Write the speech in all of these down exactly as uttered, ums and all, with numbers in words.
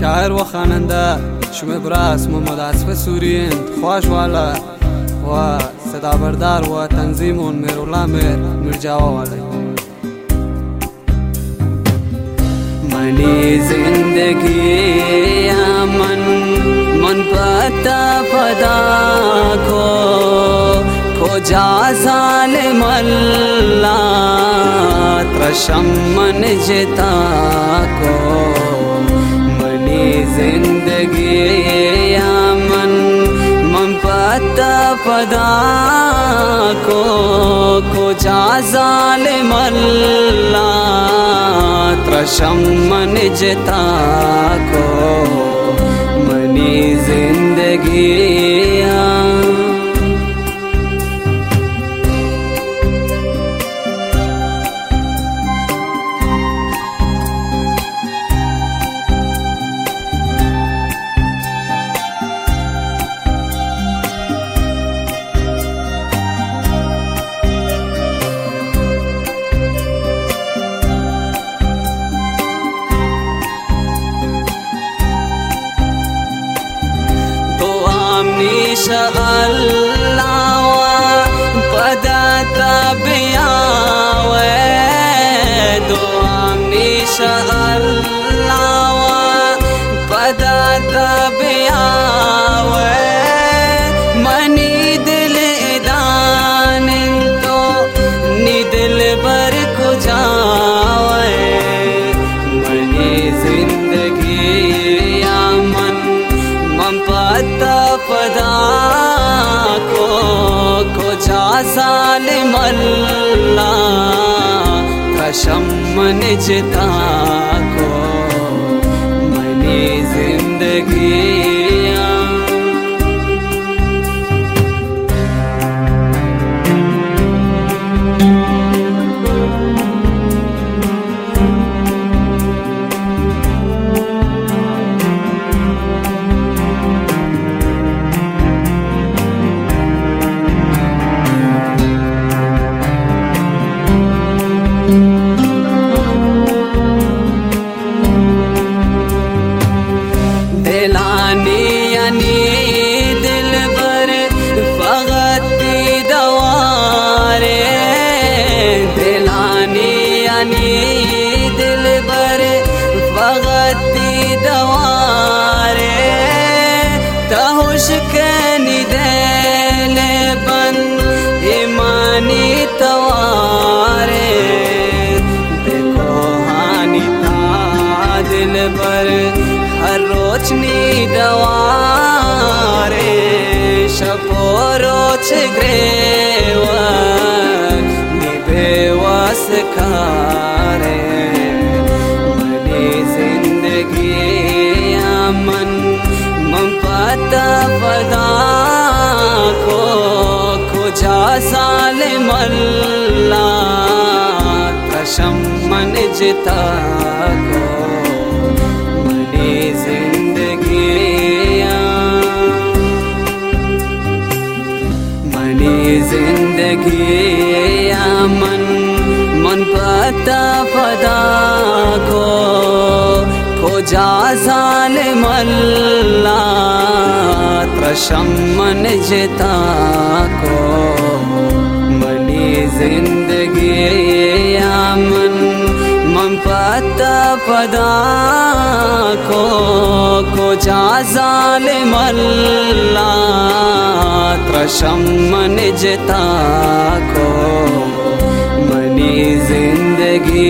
شاعر و خواننده شم براس محمد آصف سوری خوش والا و صدا بردار و تنظیم اون میرالله میر میرجاوا والا منی زندگی من من پتا فدا کو کجا ظالم اللہ ترشم من جتا کو منی زندگی من من پتا فدا کو کجا ظالم اللہ ترشم من جتا کو منی زندگی Allah wa padata biyawe duam nisha Allah wa padata biyawe mani dil idan to ni dil bar ko jawe mani zindagi ya man man pata pada को कुजा ज़ालिम अल्लाह कसम मन जिता को money जिंदगी दिल बर वगती दवारे तहुश के निदेल बन ईमानी तवारे देखो हानि था दिल बर हर रोशनी दवारे शपो रोच ग्रेवा बेवास खारे मनी जिंदगी मन मन पता फदा को खुजा ज़ालिम अल्लाह कसम मन जिता को मनी जिंदगी मनी जिंदगी मन मन पता फदा को खोजा ज़ालिम अल्लाह त्रशम मन जिता को मनी जिंदगी मन मन पता फदा को खोजा ज़ालिम अल्लाह त्रशम मन जिता को मनी जिंदगी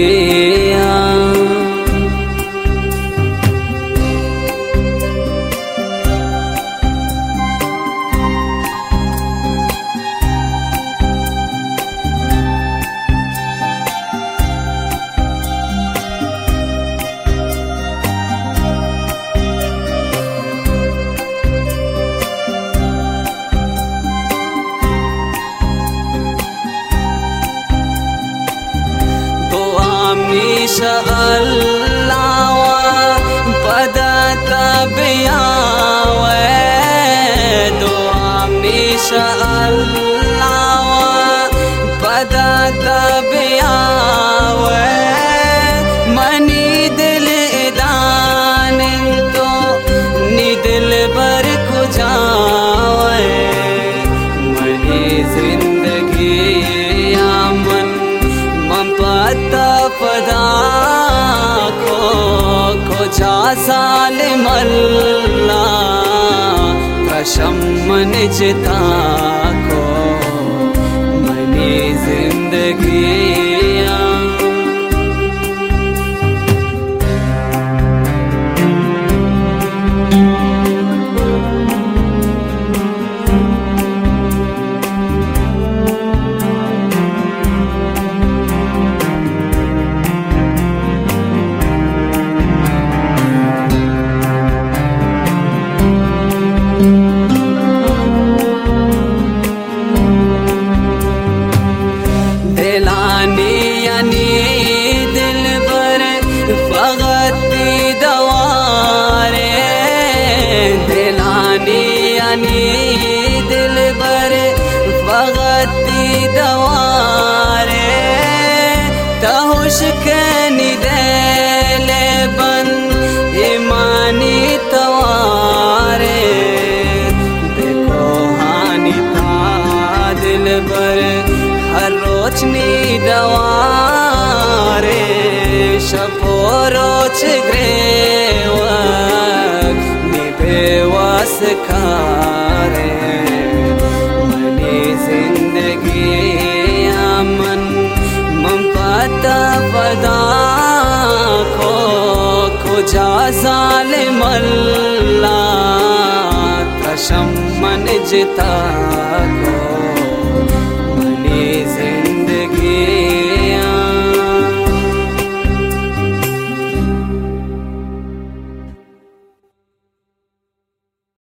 Allah wa padata biyawe duam nisha Allah wa padata biyawe mani dil idan to जालिम अल्लाह कसम मन जिता को मनी जिंदगी दिल बर वगती दवारे तहुश के निदेले बन ईमानी तवारे देखो हानि था दिल बर हर रोचनी दवारे शपो रोच ग्रेवक निबेवास खारे मनी जिंदगी अमन ममता पदा खो खुजा जालिम अल्लाह कसम मन जिता को